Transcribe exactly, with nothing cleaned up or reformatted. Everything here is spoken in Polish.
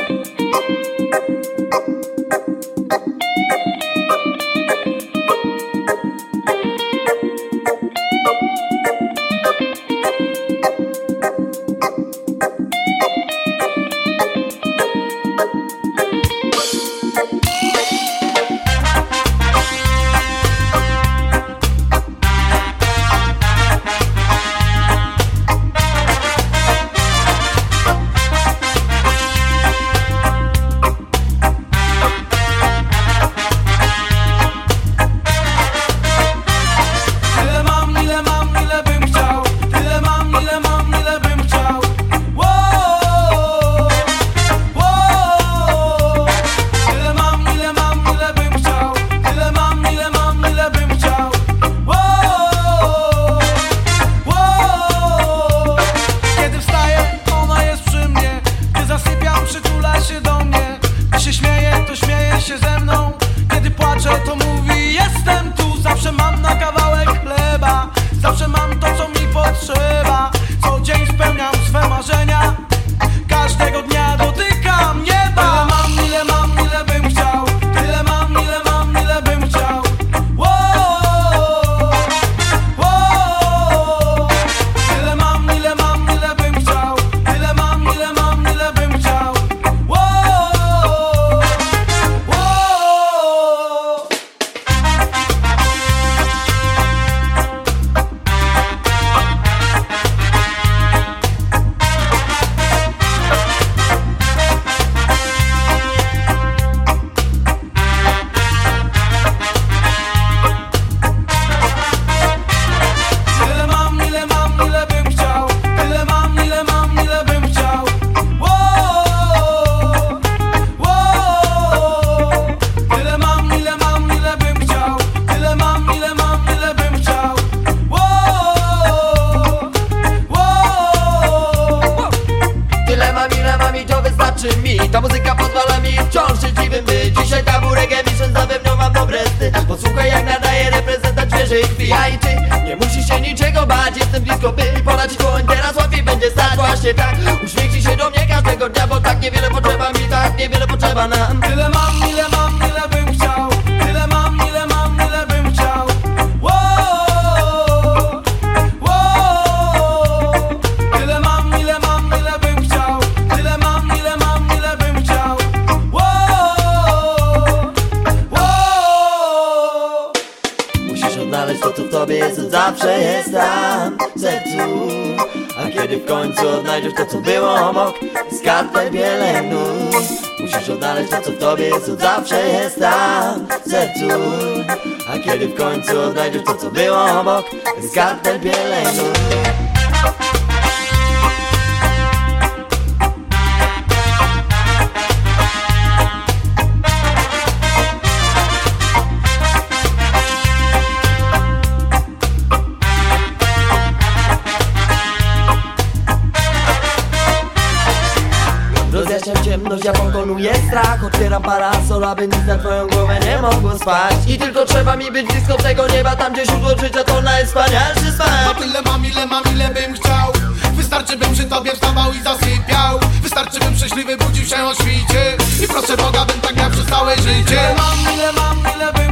To mówi, jestem tu, zawsze mam na kawałek chleba. Zawsze mam to, co mi potrzeba. Co dzień spełniam swe marzenia. Każdego dnia dotykam nieba. Tyle mam, ile mam, ile bym chciał. Tyle mam, ile mam, ile bym chciał. Wow, wow. Tyle mam, ile mam, ile bym chciał. Tyle mam, ile mam, ile bym chciał. Wow, wow. Mi. Ta muzyka pozwala mi wciąż życzliwym być. Dzisiaj tabu reggae mission zapewnią wam dobre sny. Posłuchaj, jak nadaje reprezentant świeżej krwi. Ja i ty, nie musisz się niczego bać. Jestem blisko, by ponad dłoń. Teraz łatwiej będzie stać, właśnie tak. Uśmiechnij się do mnie każdego dnia, bo tak niewiele potrzeba mi, tak niewiele potrzeba nam. Tyle mam, ile mam, ile bym chciał. Tyle mam, ile mam, ile bym chciał. Wow, wow. Tyle mam, ile mam, ile bym chciał. Tyle mam, ile mam, ile bym chciał. Wow, wow. Musisz odnaleźć to, co w tobie jest, od zawsze jest tam w sercu. A kiedy w końcu odnajdziesz to, co było obok, skarpę biele nóg. Musisz odnaleźć to, co w tobie jest, od zawsze jest tam w sercu. A kiedy w końcu odnajdziesz to, co było obok, skarpę biele nóg. Rozjaśniam ciemność, ja pokonuję strach. Otwieram parasol, aby nic na twoją głowę nie mogło spać. I tylko trzeba mi być blisko tego nieba, tam gdzie źródło życia to najwspanialszy smak. Bo tyle mam, ile mam, ile bym chciał. Wystarczy, bym przy tobie wstawał i zasypiał. Wystarczy, bym szczęśliwy budził się o świcie. I proszę Boga, bym tak miał przez całe życie. Tyle mam, ile mam, ile bym